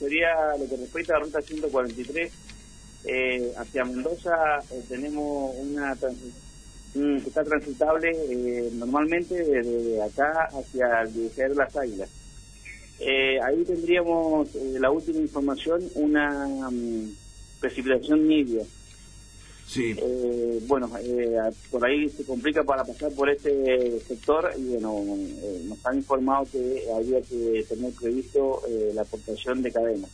sería lo que respecta a la ruta 143, hacia Mendoza tenemos que está transitable normalmente desde acá hacia el Divisadero de las Águilas. Ahí tendríamos la última información, una precipitación nibia. Sí. Por ahí se complica para pasar por este sector y bueno, nos han informado que había que tener previsto la aportación de cadenas.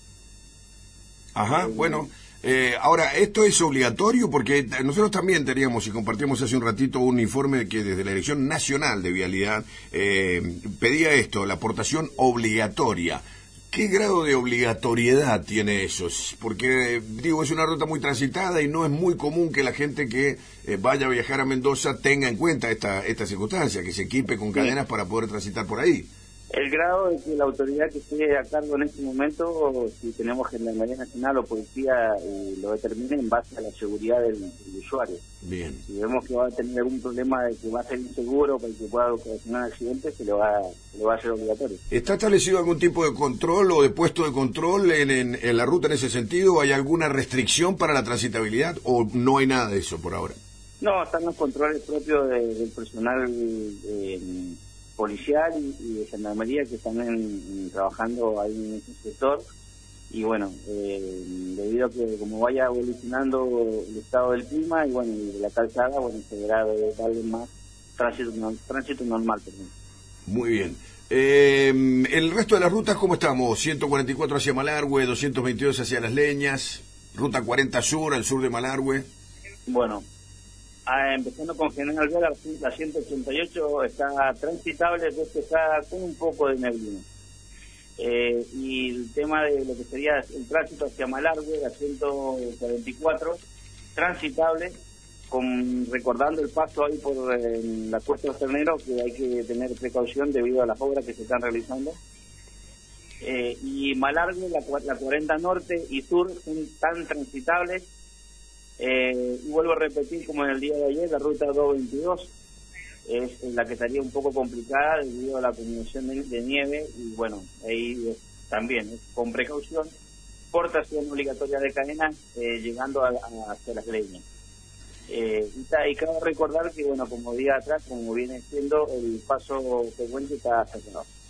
Ajá, bueno. Ahora, ¿esto es obligatorio? Porque nosotros también teníamos y compartimos hace un ratito un informe que desde la Dirección Nacional de Vialidad pedía esto, la aportación obligatoria. ¿Qué grado de obligatoriedad tiene eso? Porque, digo, es una ruta muy transitada y no es muy común que la gente que vaya a viajar a Mendoza tenga en cuenta esta circunstancia, que se equipe con cadenas para poder transitar por ahí. El grado de que la autoridad que esté a cargo en este momento, si tenemos Gendarmería Nacional o Policía, lo determine en base a la seguridad del usuario. Bien. Si vemos que va a tener algún problema de que va a ser inseguro para que pueda ocasionar accidentes, se lo va a hacer obligatorio. ¿Está establecido algún tipo de control o de puesto de control en la ruta en ese sentido? ¿Hay alguna restricción para la transitabilidad o no hay nada de eso por ahora? No, están los controles propios del personal policial y de gendarmería que están trabajando ahí en ese sector. Y bueno, debido a que como vaya evolucionando el estado del clima y bueno, y de la calzada, bueno, se deberá darle más tránsito normal. Muy bien. El resto de las rutas, ¿cómo estamos? 144 hacia Malargüe, 222 hacia Las Leñas, ruta 40 sur, al sur de Malargüe. Bueno, empezando con General Vial, la 188 está transitable, después está con un poco de neblina. Y el tema de lo que sería el tránsito hacia Malargüe, la 144, transitable, recordando el paso ahí por la Cuesta de los Terneros, que hay que tener precaución debido a las obras que se están realizando. Y Malargüe, la 40 norte y sur están transitables. Y vuelvo a repetir, como en el día de ayer, la ruta 222 es la que estaría un poco complicada debido a la acumulación de nieve y bueno, ahí también con precaución, portación obligatoria de cadenas llegando hacia Las Leñas. Y cabe recordar que bueno, como día atrás, como viene siendo, el paso frecuente está cerrado.